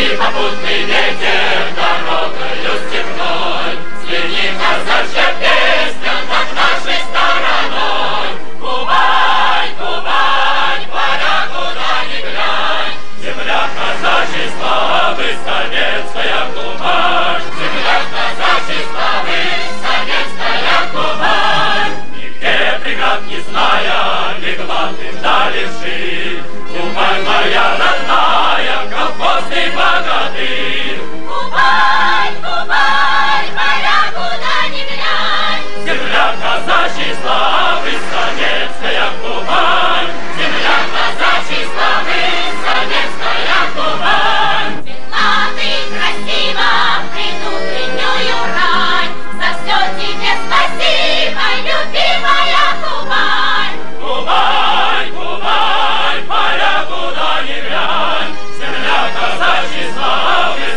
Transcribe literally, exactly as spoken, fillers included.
И попутный ветер дорогою степной звенит казачья песня над нашей стороной. Кубань, Кубань, паря куда ни глянь, земля казачьей славы, советская Кубань. Земля казачьей славы, советская Кубань. Нигде преград не зная, легла ты вдали вширь. Кубань моя родная, колхозный богатырь. Кубань, Кубань, паря куда ни глянь, Земля казачьей славы, советская Кубань. Земля казачьей славы, советская Кубань. светла ты красива, предутреннюю рань. За все тебе спасибо, любимая Кубань. Кубань, Кубань, паря куда ни глянь, земля казачьей славы,